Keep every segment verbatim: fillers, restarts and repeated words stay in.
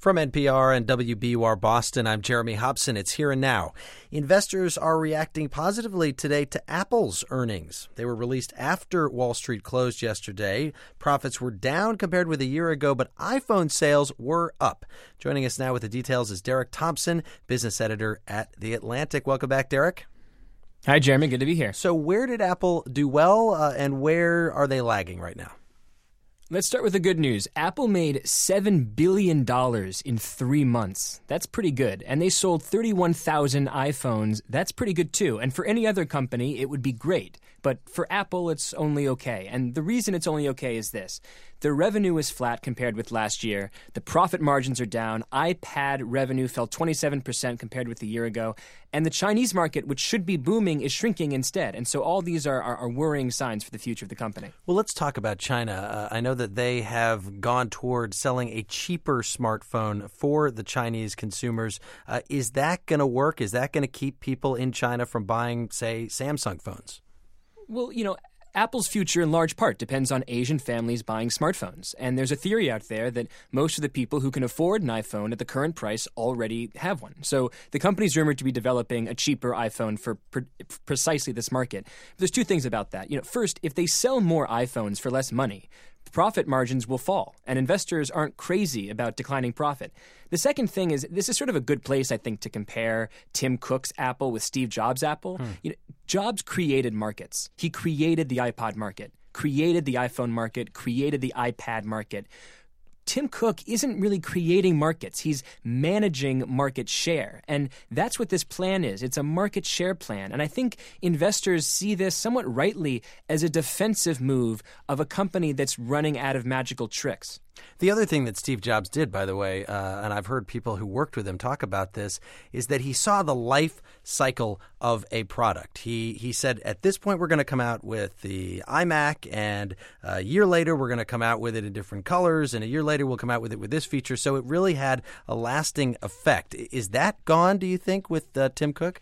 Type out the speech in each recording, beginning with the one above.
From N P R and W B U R Boston, I'm Jeremy Hobson. It's Here and Now. Investors are reacting positively today to Apple's earnings. They were released after Wall Street closed yesterday. Profits were down compared with a year ago, but iPhone sales were up. Joining us now with the details is Derek Thompson, business editor at The Atlantic. Welcome back, Derek. Hi, Jeremy. Good to be here. So where did Apple do well, uh, and where are they lagging right now? Let's start with the good news. Apple made seven billion dollars in three months. That's pretty good. And they sold thirty-one thousand iPhones. That's pretty good, too. And for any other company, it would be great. But for Apple, it's only okay. And the reason it's only okay is this. The revenue is flat compared with last year. The profit margins are down. iPad revenue fell twenty-seven percent compared with a year ago. And the Chinese market, which should be booming, is shrinking instead. And so all these are, are, are worrying signs for the future of the company. Well, let's talk about China. Uh, I know that they have gone toward selling a cheaper smartphone for the Chinese consumers. Uh, is that going to work? Is that going to keep people in China from buying, say, Samsung phones? Well, you know, Apple's future in large part depends on Asian families buying smartphones. And there's a theory out there that most of the people who can afford an iPhone at the current price already have one. So the company's rumored to be developing a cheaper iPhone for pre- precisely this market. But there's two things about that. You know, first, if they sell more iPhones for less money, profit margins will fall, and investors aren't crazy about declining profit. The second thing is this is sort of a good place, I think, to compare Tim Cook's Apple with Steve Jobs' Apple. Hmm. You know, Jobs created markets. He created the iPod market, created the iPhone market, created the iPad market. Tim Cook isn't really creating markets. He's managing market share. And that's what this plan is. It's a market share plan. And I think investors see this somewhat rightly as a defensive move of a company that's running out of magical tricks. The other thing that Steve Jobs did, by the way, uh, and I've heard people who worked with him talk about this, is that he saw the life cycle of a product. He he said, at this point, we're going to come out with the iMac, and a year later, we're going to come out with it in different colors, and a year later, we'll come out with it with this feature. So it really had a lasting effect. Is that gone, do you think, with uh, Tim Cook?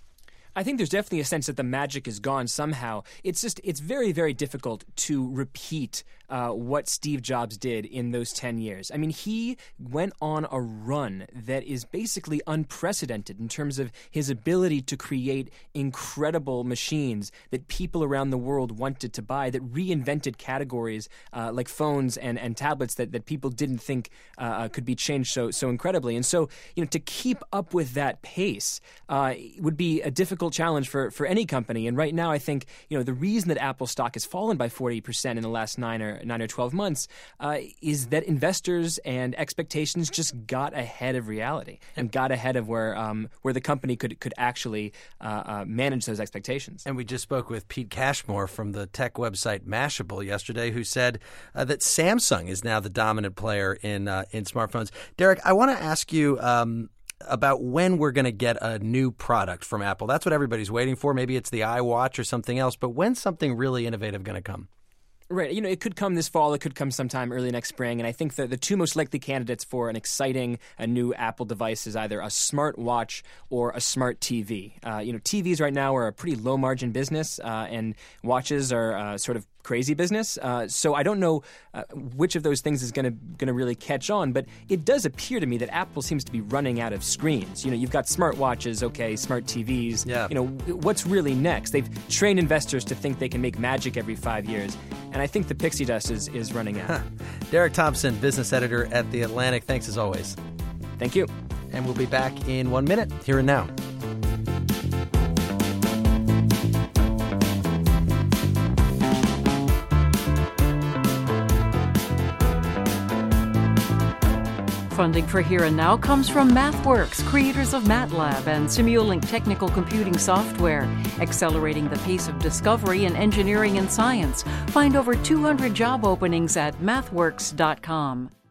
I think there's definitely a sense that the magic is gone somehow. It's just, it's very, very difficult to repeat uh, what Steve Jobs did in those ten years. I mean, he went on a run that is basically unprecedented in terms of his ability to create incredible machines that people around the world wanted to buy, that reinvented categories uh, like phones and, and tablets that, that people didn't think uh, could be changed so, so incredibly. And so, you know, to keep up with that pace uh, would be a difficult challenge for, for any company. And right now, I think, you know, the reason that Apple stock has fallen by forty percent in the last nine or nine or twelve months uh, is that investors and expectations just got ahead of reality and got ahead of where um, where the company could could actually uh, uh, manage those expectations. And we just spoke with Pete Cashmore from the tech website Mashable yesterday, who said uh, that Samsung is now the dominant player in uh, in smartphones. Derek, I want to ask you Um, about when we're going to get a new product from Apple. That's what everybody's waiting for. Maybe it's the iWatch or something else, but when's something really innovative going to come? Right. You know, it could come this fall. It could come sometime early next spring. And I think that the two most likely candidates for an exciting a new Apple device is either a smart watch or a smart T V. Uh, you know, T Vs right now are a pretty low-margin business, uh, and watches are uh, sort of crazy business. Uh, so I don't know uh, which of those things is going to going to really catch on. But it does appear to me that Apple seems to be running out of screens. You know, you've got smart watches, okay, smart T Vs. Yeah. You know, what's really next? They've trained investors to think they can make magic every five years. And I think the pixie dust is, is running out. Derek Thompson, business editor at The Atlantic. Thanks as always. Thank you. And we'll be back in one minute, Here and Now. Funding for Here and Now comes from MathWorks, creators of MATLAB and Simulink technical computing software, accelerating the pace of discovery in engineering and science. Find over two hundred job openings at mathworks dot com.